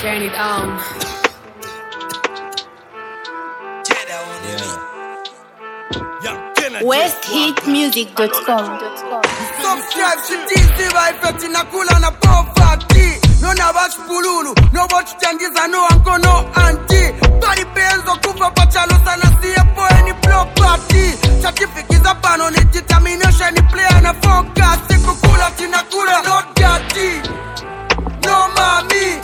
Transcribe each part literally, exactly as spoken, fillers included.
Turn it on. west hit music dot com. Subscribe to T C by Fetty Nakula na poverty. No na bash pululu, no watch changiza no anko no auntie. Body benzo kufa pachalo sana siye po any property. Certificate za pano ni determination ni player na focus. Siku kula tinakula no daddy, no mommy,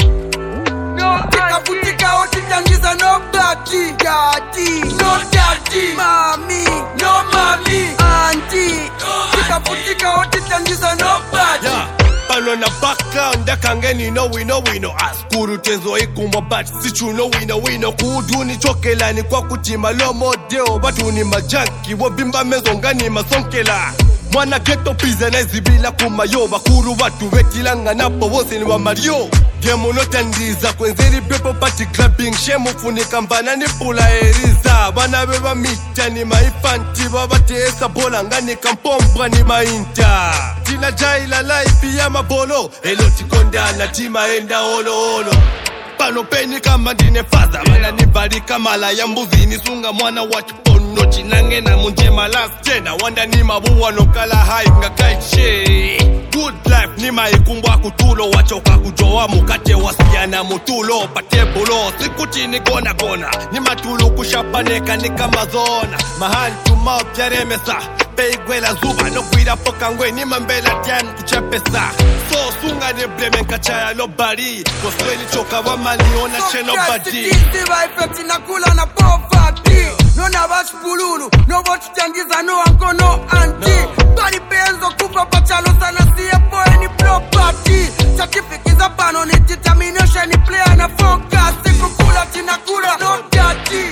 no tika butika oti changiza no daddy, daddy, no daddy, mommy, no mommy, auntie. Tika butika oti changiza no daddy. Pano na background dakangeni no wino wino askuru tenzo ikumwa but sichuno wino wino kuduni chokelani kwa kutima lo modeo batuni majanki wabimba mezongani masonkela mwana ghetto business bila kumayo bakuru watu wetilanga napo wose ni wa Mario Gemo no tandiza kwenzeri pepo party clubbing shemu funika mbana ni pula eriza bana beba mita ni maifanti babatesa bola ngani kampombwa ni mainta tina jaila life ya mabolo eloti kondana tima enda olo olo pano peni kama ndine faza mana nibali kamala ya mbuzi nisunga mwana wa chipono chinange na munjema last tena wanda ni mabuwa no kala hai nga kaiche good life ni maikumbwa kutulo wachoka kujoa mukate wasiana mutulo pate bulo siku chini kona kona ni matulu kushapaneka ni kama zona mahali tumao pyaremesa peigwela zuba no kwira poka ngwe ni mambela tian kuchapesa so sunga ne bremen kachaya lo bari kosweni choka wa maliona cheno badi Subscribe by Fetty Nakula na poverty. No na bash pululu, no watch changiza no anko no auntie. Body benzo kufa pachalo sana siye po any property. Certificate za pano ni determination ni player na focus. Siku kula tinakula no daddy,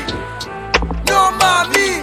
no mommy,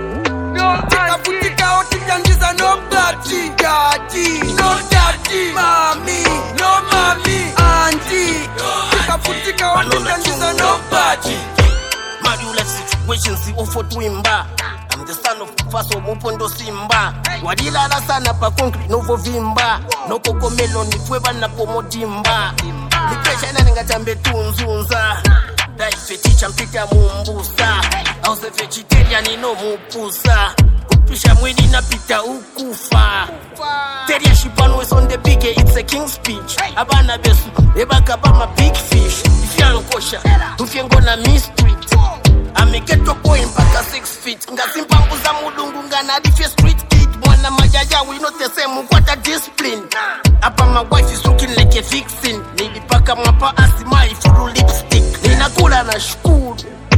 no tika butika oti changiza no daddy, daddy, no daddy, mommy, no mommy, auntie. Tika butika oti changiza no daddy. Marula situations si ofo twimba. I'm the son of Faso Mupondo Simba. Wadila la sana pa concrete novo vimba. No koko melon ni fweba na pomodimba. Nikesha na nga tambe tunzunza. Dai feticha mpita mumbusa. Au se vegetarian no mupusa. Kupisha mwili na pita ukufa. Teria shipanwe on the big, it's a king's speech. Abana besu, ebaka bama big fish. Ifyankosha, ufyengo na mystery. Amegeto boy mpaka six feet. Ngazimpa mbuza mulungu ngana adifye street kid. Mwana majaya we not the same mkwata discipline. Apa my wife is looking like a fixin'. Nilipaka mwapa asimai furu lipstick. Ninakula na shukuru,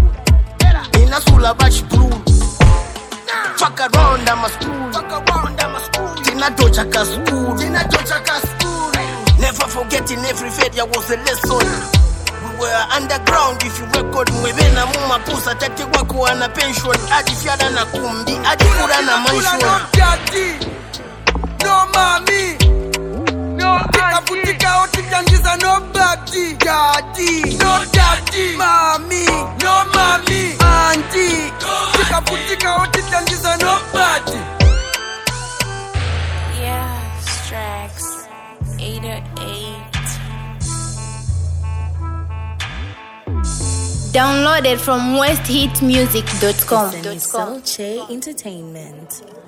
ninasula bash blue. Fuck around I'm a school, fuck around I'm a school. Tina doja ka school, Tina doja ka school. Never forgetting every failure was a lesson. We were underground if you record mwebena muma pusa tati wako ana pension. Adi fiada na kumbi, adi kura na mansion. No daddy, no mommy, no tika butika oti changiza no daddy, daddy, no daddy, mommy, no mommy, auntie. Tika butika oti changiza no daddy. Yeah, Strax eight oh eight. Downloaded from west hit music dot com. Solche Entertainment.